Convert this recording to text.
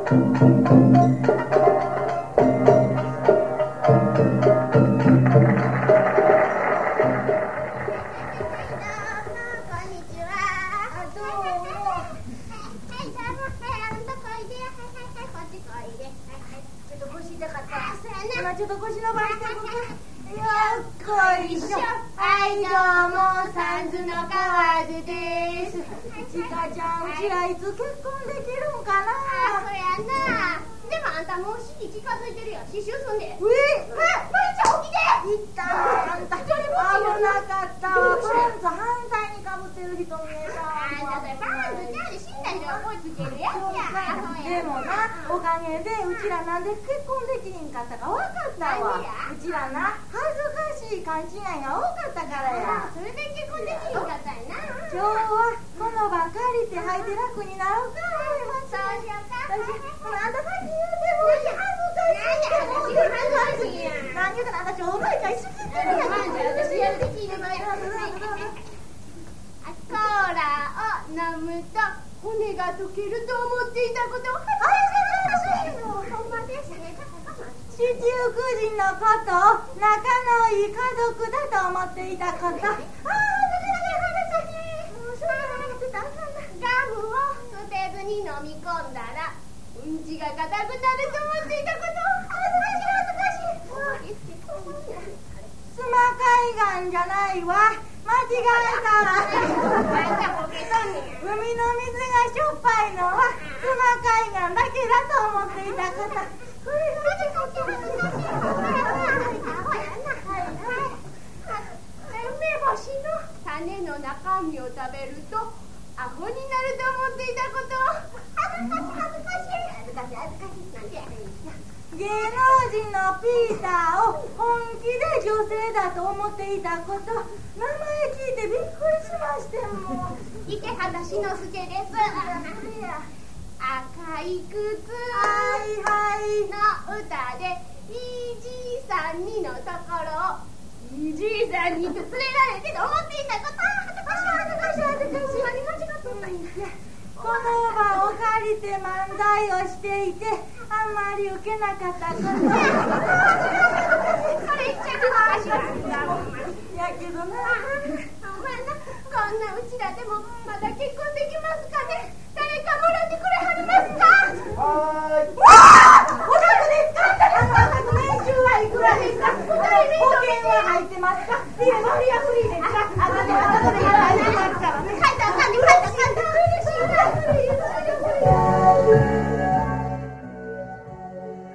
ちょっと腰伸ばしてここ。よっこいしょ。はい、どうもサンズの河津です。ちかちゃん、うちらいつ結婚できるんかな。 そやな。でもあんたもう死に近づいてるよ。刺繍すんで。 まいちゃん起きて。いったあんた危なかったわ。パンツ反対にかぶってる人見えた。 あんたそれパンツちゃうで死んだ人がこいつけるやつや。 でもな、おかげでうちらなんで結婚できひんかったか分かったわ。うちらな、恥ずかしい勘違いが多かったからや。 それで結婚できひんかったんやな。 今日はこの場借りて履いて楽になろうか。 そうしようか。 あんた先言うても恥ずかしい。何言うかな、私お前が一緒に言ってるやん。 私やるで聞いてまいります。コーラを飲むと骨が溶けると思っていたことをほんまですね。 七福神のことを仲のいい家族だと思っていたこと。 ガムを捨てずに飲み込んだらうんちが硬くなると思っていたことを。恥ずかしい。 スマ海岸じゃないわ。間違えた。海の水がしょっぱいのはスマ海岸だけだと思っていたこと。これが梅干しの種の中身を食べるとアホになると思っていたこと。恥ずかしい。 芸能人のピーターを本気で女性だと思っていたこと。名前聞いてびっくりしましてもう。 池畑志の輔です。赤い靴の歌でいいじいさんにのところをいいじいさんにと連れられてと思っていたこと。恥ずかしい。何間違ってんの。 この場を借りて漫才をしていてあんまりウケなかったこと。 これ言っちゃうかしら。 やけどな。 こんなうちらでもまだ結婚できますかね。誰かもらってくれはりますか。 お宅ですか。年収はいくらですか。保険は入ってますか。いえ、割安